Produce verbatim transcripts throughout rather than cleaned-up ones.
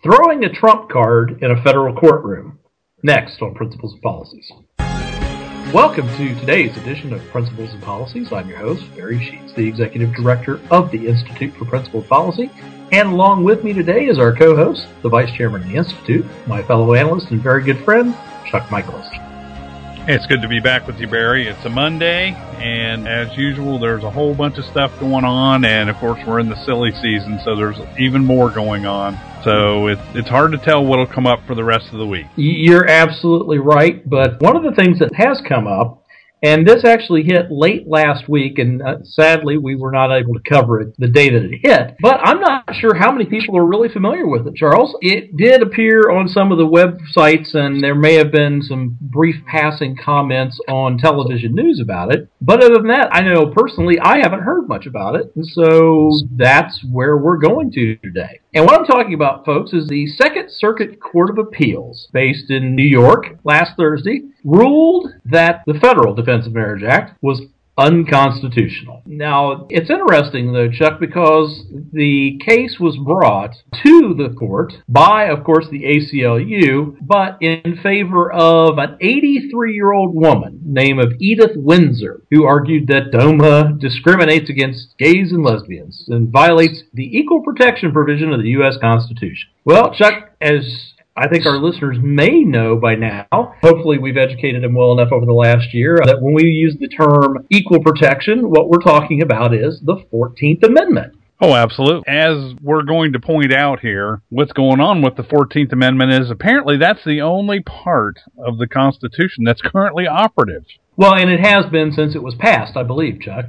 Throwing a trump card in a federal courtroom. Next on Principles and Policies. Welcome to today's edition of Principles and Policies. I'm your host, Barry Sheets, the Executive Director of the Institute for Principled Policy. And along with me today is our co-host, the Vice Chairman of the Institute, my fellow analyst and very good friend, Chuck Michaelis. Hey, it's good to be back with you, Barry. It's a Monday, and as usual, there's a whole bunch of stuff going on, and of course, we're in the silly season, so there's even more going on. So it's it's hard to tell what'll come up for the rest of the week. You're absolutely right, but one of the things that has come up, and this actually hit late last week, and uh, sadly we were not able to cover it the day that it hit, but I'm not sure how many people are really familiar with it, Charles. It did appear on some of the websites, and there may have been some brief passing comments on television news about it, but other than that, I know personally I haven't heard much about it, and so that's where we're going to today. And what I'm talking about, folks, is the Second Circuit Court of Appeals, based in New York, last Thursday, ruled that the Federal Defense of Marriage Act was unconstitutional. Now, it's interesting, though, Chuck, because the case was brought to the court by, of course, the A C L U, but in favor of an eighty-three-year-old woman named of Edith Windsor, who argued that DOMA discriminates against gays and lesbians and violates the equal protection provision of the U S Constitution. Well, Chuck, as I think our listeners may know by now, hopefully we've educated them well enough over the last year, that when we use the term equal protection, what we're talking about is the fourteenth Amendment. Oh, absolutely. As we're going to point out here, what's going on with the fourteenth Amendment is apparently that's the only part of the Constitution that's currently operative. Well, and it has been since it was passed, I believe, Chuck.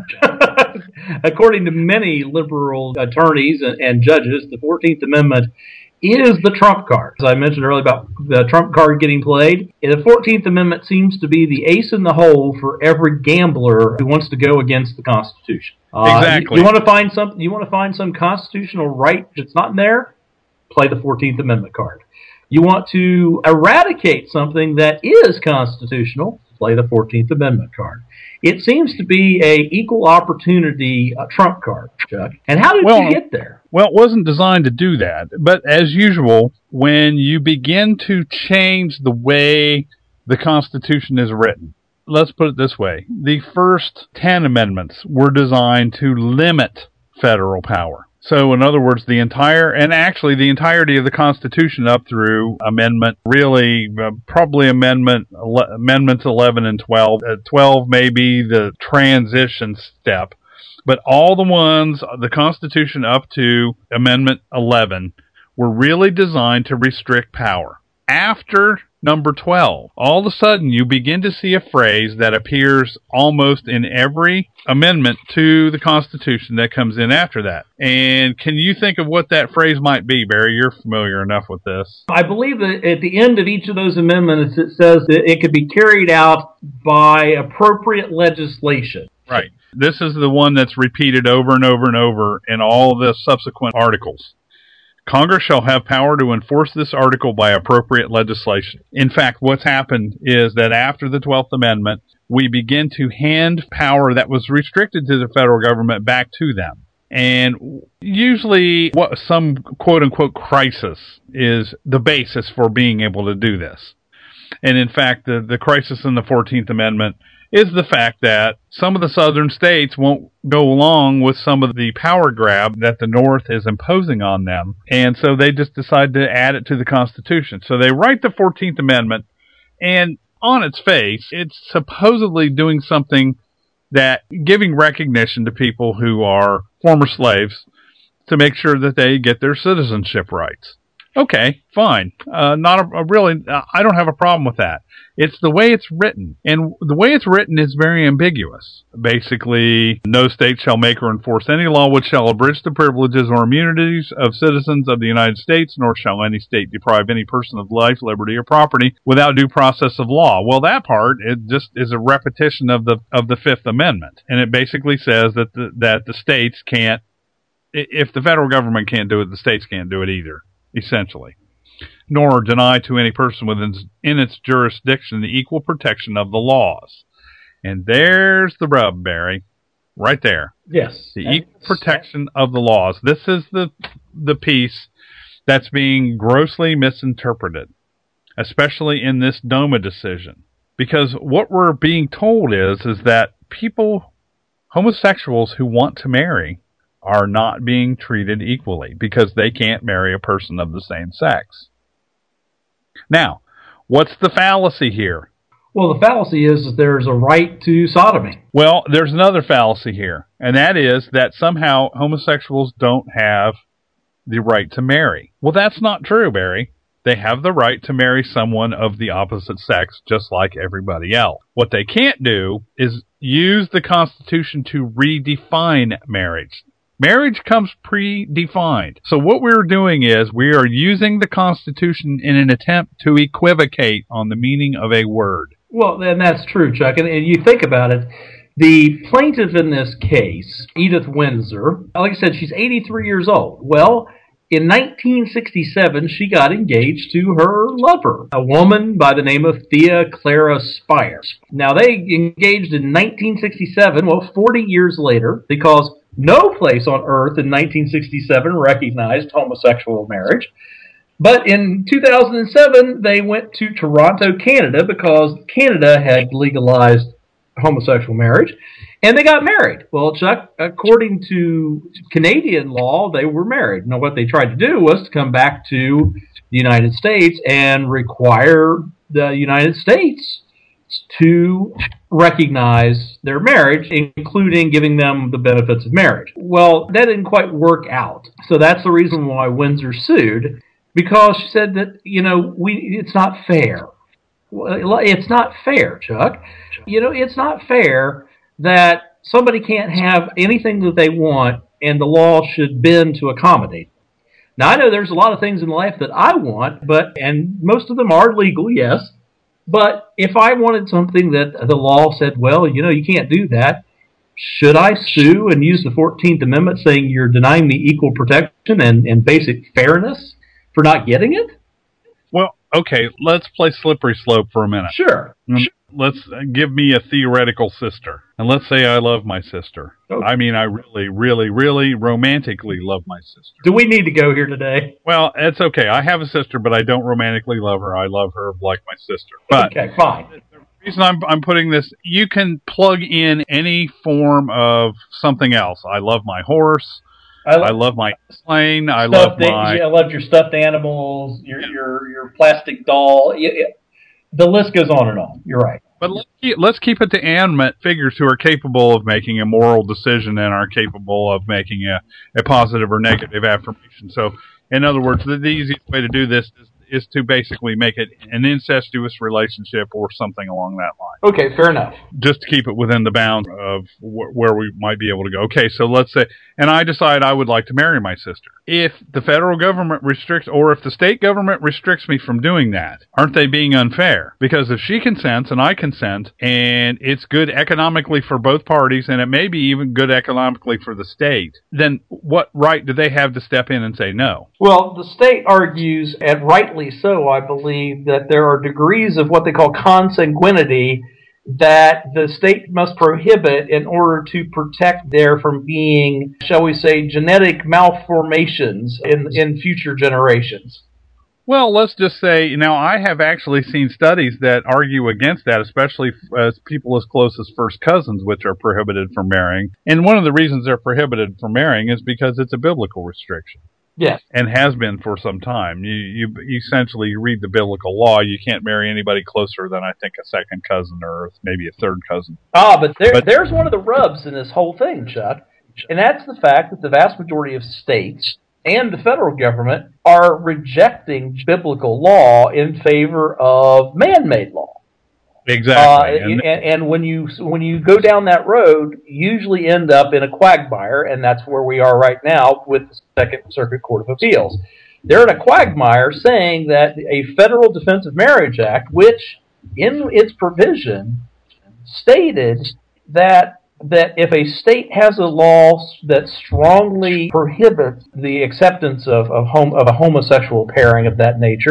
According to many liberal attorneys and judges, the fourteenth Amendment is the trump card. As I mentioned earlier about the trump card getting played, the fourteenth Amendment seems to be the ace in the hole for every gambler who wants to go against the Constitution. Uh, exactly. You, you want to find some? You want to find some constitutional right that's not in there? Play the fourteenth Amendment card. You want to eradicate something that is constitutional? Play the fourteenth Amendment card. It seems to be a equal opportunity uh, trump card, Chuck. And how did well, you get there? Well, it wasn't designed to do that. But as usual, when you begin to change the way the Constitution is written, let's put it this way. The first ten amendments were designed to limit federal power. So, in other words, the entire, and actually the entirety of the Constitution up through Amendment, really, uh, probably Amendment, ele- Amendments eleven and twelve. Uh, twelve may be the transition step, but all the ones, the Constitution up to Amendment eleven, were really designed to restrict power. After number twelve, all of a sudden you begin to see a phrase that appears almost in every amendment to the Constitution that comes in after that. And can you think of what that phrase might be, Barry? You're familiar enough with this. I believe that at the end of each of those amendments, it says that it could be carried out by appropriate legislation. Right. This is the one that's repeated over and over and over in all the subsequent articles. Congress shall have power to enforce this article by appropriate legislation. In fact, what's happened is that after the twelfth Amendment, we begin to hand power that was restricted to the federal government back to them. And usually what some quote-unquote crisis is the basis for being able to do this. And in fact, the, the crisis in the fourteenth Amendment is the fact that some of the southern states won't go along with some of the power grab that the North is imposing on them. And so they just decide to add it to the Constitution. So they write the fourteenth Amendment, and on its face, it's supposedly doing something that giving recognition to people who are former slaves to make sure that they get their citizenship rights. Okay, fine. Uh, not a, a really, uh, I don't have a problem with that. It's the way it's written. And the way it's written is very ambiguous. Basically, no state shall make or enforce any law which shall abridge the privileges or immunities of citizens of the United States, nor shall any state deprive any person of life, liberty, or property without due process of law. Well, that part, it just is a repetition of the of the Fifth Amendment. And it basically says that the, that the states can't, if the federal government can't do it, the states can't do it either. Essentially, nor deny to any person within in its jurisdiction the equal protection of the laws. And there's the rub, Barry, right there. Yes. The equal protection of the laws. This is the the piece that's being grossly misinterpreted, especially in this DOMA decision. Because what we're being told is, is that people, homosexuals who want to marry, are not being treated equally because they can't marry a person of the same sex. Now, what's the fallacy here? Well, the fallacy is that there's a right to sodomy. Well, there's another fallacy here, and that is that somehow homosexuals don't have the right to marry. Well, that's not true, Barry. They have the right to marry someone of the opposite sex, just like everybody else. What they can't do is use the Constitution to redefine marriage. Marriage comes predefined. So what we're doing is we are using the Constitution in an attempt to equivocate on the meaning of a word. Well, and that's true, Chuck. And, and you think about it, the plaintiff in this case, Edith Windsor, like I said, she's eighty-three years old. Well, in nineteen sixty-seven, she got engaged to her lover, a woman by the name of Thea Clara Spires. Now, they engaged in nineteen sixty-seven, well, forty years later, because no place on earth in nineteen sixty-seven recognized homosexual marriage. But in two thousand seven, they went to Toronto, Canada, because Canada had legalized homosexual marriage, and they got married. Well, Chuck, according to Canadian law, they were married. Now, what they tried to do was to come back to the United States and require the United States to recognize their marriage, including giving them the benefits of marriage. Well, that didn't quite work out. So that's the reason why Windsor sued, because she said that, you know, we it's not fair. It's not fair, Chuck. You know, it's not fair that somebody can't have anything that they want and the law should bend to accommodate. Now, I know there's a lot of things in life that I want, but and most of them are legal, yes. But if I wanted something that the law said, well, you know, you can't do that, should I sue and use the fourteenth Amendment saying you're denying me equal protection and, and basic fairness for not getting it? Well, okay, let's play slippery slope for a minute. Sure. Let's give me a theoretical sister. And let's say I love my sister. Okay. I mean, I really, really, really romantically love my sister. Do we need to go here today? Well, it's okay. I have a sister, but I don't romantically love her. I love her like my sister. But okay, fine. The reason I'm, I'm putting this, you can plug in any form of something else. I love my horse. I, I love my plane. I love my... I love your stuffed animals, your your your plastic doll. It, it, the list goes on and on. You're right. But let's keep, let's keep it to animate figures who are capable of making a moral decision and are capable of making a, a positive or negative affirmation. So, in other words, the, the easiest way to do this is, is to basically make it an incestuous relationship or something along that line. Okay, fair enough. Just to keep it within the bounds of wh- where we might be able to go. Okay, so let's say, and I decide I would like to marry my sister. If the federal government restricts, or if the state government restricts me from doing that, aren't they being unfair? Because if she consents and I consent, and it's good economically for both parties, and it may be even good economically for the state, then what right do they have to step in and say no? Well, the state argues, and rightly so, I believe, that there are degrees of what they call consanguinity that the state must prohibit in order to protect there from being, shall we say, genetic malformations in, in future generations. Well, let's just say, now I have actually seen studies that argue against that, especially as people as close as first cousins, which are prohibited from marrying. And one of the reasons they're prohibited from marrying is because it's a biblical restriction. Yes. And has been for some time. You, you essentially you read the biblical law, you can't marry anybody closer than, I think, a second cousin or maybe a third cousin. Ah, but, there, but there's one of the rubs in this whole thing, Chuck. And that's the fact that the vast majority of states and the federal government are rejecting biblical law in favor of man-made law. Exactly. Uh, and, and, and when you when you go down that road, you usually end up in a quagmire, and that's where we are right now with the Second Circuit Court of Appeals. They're in a quagmire saying that a Federal Defense of Marriage Act, which in its provision stated that that if a state has a law that strongly prohibits the acceptance of of, hom- of a homosexual pairing of that nature,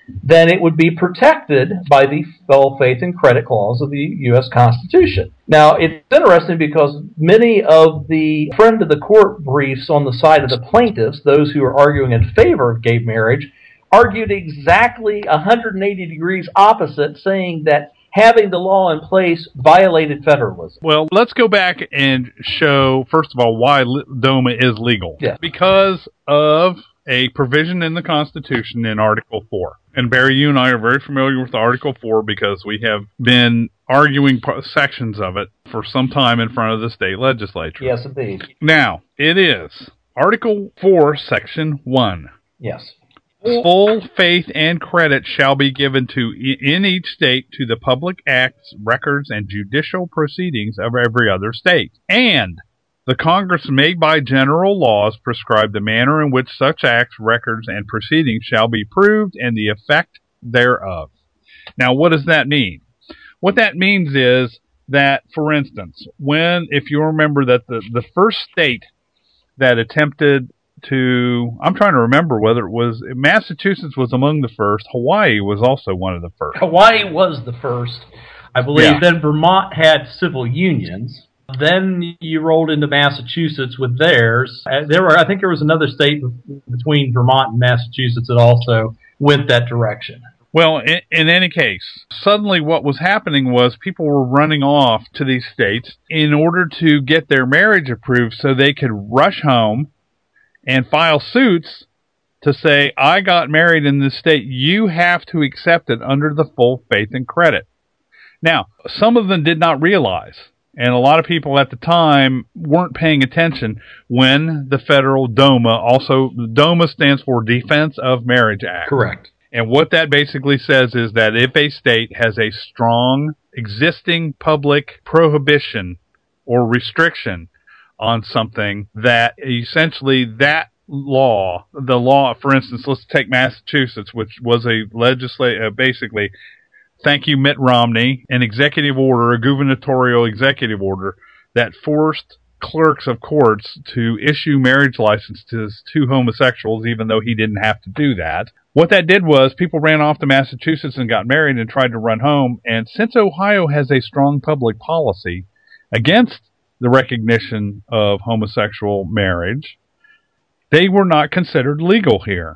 then it would be protected by the full faith and credit clause of the U S Constitution. Now, it's interesting because many of the friend of the court briefs on the side of the plaintiffs, those who are arguing in favor of gay marriage, argued exactly one hundred eighty degrees opposite, saying that having the law in place violated federalism. Well, let's go back and show, first of all, why DOMA is legal. Yeah. Because of a provision in the Constitution in Article four. And Barry, you and I are very familiar with Article four because we have been arguing sections of it for some time in front of the state legislature. Yes, indeed. Now, it is Article four, Section one. Yes. Full faith and credit shall be given to in each state to the public acts, records, and judicial proceedings of every other state. And the Congress may by general laws prescribe the manner in which such acts, records, and proceedings shall be proved and the effect thereof. Now, what does that mean? What that means is that, for instance, when, if you remember that the, the first state that attempted to, I'm trying to remember whether it was, Massachusetts was among the first, Hawaii was also one of the first. Hawaii was the first, I believe. Yeah. Then Vermont had civil unions. Then you rolled into Massachusetts with theirs. Uh, There were, I think there was another state between Vermont and Massachusetts that also went that direction. Well, in, in any case, suddenly what was happening was people were running off to these states in order to get their marriage approved so they could rush home and file suits to say, I got married in this state, you have to accept it under the full faith and credit. Now, some of them did not realize, and a lot of people at the time weren't paying attention when the federal DOMA, also, DOMA stands for Defense of Marriage Act. Correct. And what that basically says is that if a state has a strong existing public prohibition or restriction on something, that essentially that law, the law, for instance, let's take Massachusetts, which was a legislative, uh, basically, thank you, Mitt Romney, an executive order, a gubernatorial executive order that forced clerks of courts to issue marriage licenses to homosexuals, even though he didn't have to do that. What that did was people ran off to Massachusetts and got married and tried to run home. And since Ohio has a strong public policy against the recognition of homosexual marriage, they were not considered legal here.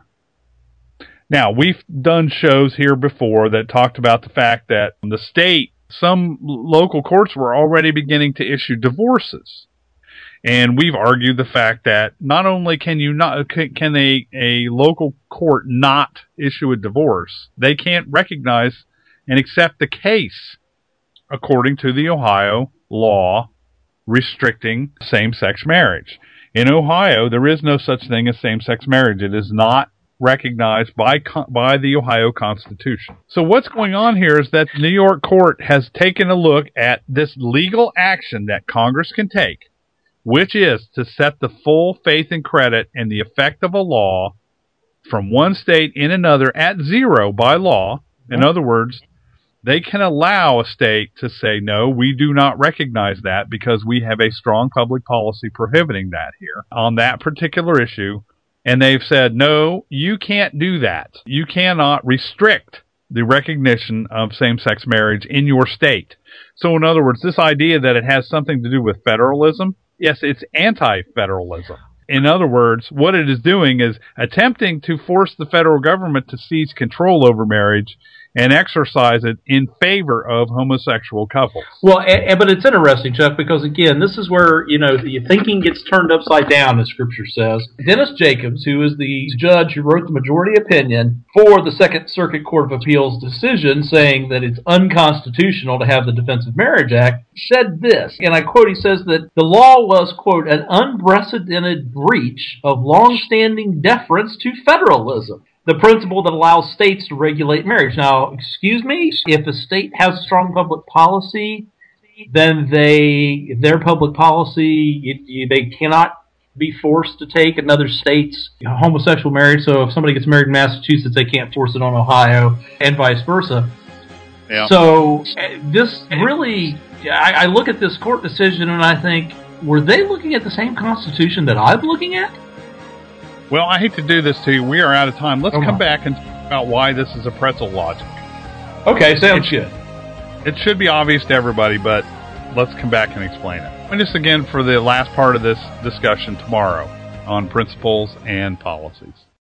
Now, we've done shows here before that talked about the fact that the state, some local courts were already beginning to issue divorces. And we've argued the fact that not only can you not can a, a local court not issue a divorce, they can't recognize and accept the case according to the Ohio law restricting same-sex marriage. In Ohio, there is no such thing as same-sex marriage. It is not recognized by by the Ohio Constitution. So what's going on here is that the New York court has taken a look at this legal action that Congress can take, which is to set the full faith and credit and the effect of a law from one state in another at zero by law. In other words, they can allow a state to say, no, we do not recognize that because we have a strong public policy prohibiting that here on that particular issue. And they've said, no, you can't do that. You cannot restrict the recognition of same-sex marriage in your state. So in other words, this idea that it has something to do with federalism, yes, it's anti-federalism. In other words, what it is doing is attempting to force the federal government to seize control over marriage and exercise it in favor of homosexual couples. Well, and, and, but it's interesting, Chuck, because again, this is where, you know, the thinking gets turned upside down, as Scripture says. Dennis Jacobs, who is the judge who wrote the majority opinion for the Second Circuit Court of Appeals decision saying that it's unconstitutional to have the Defense of Marriage Act, said this, and I quote, he says that the law was, quote, an unprecedented breach of long-standing deference to federalism, the principle that allows states to regulate marriage. Now, excuse me, if a state has strong public policy, then they their public policy, it, it, they cannot be forced to take another state's homosexual marriage. So if somebody gets married in Massachusetts, they can't force it on Ohio, and vice versa. Yeah. So this really, I, I look at this court decision and I think, were they looking at the same Constitution that I'm looking at? Well, I hate to do this to you. We are out of time. Let's Come come on. back and about why this is a pretzel logic. Okay, sounds good. It should be obvious to everybody, but let's come back and explain it. Join us again for the last part of this discussion tomorrow on principles and policies.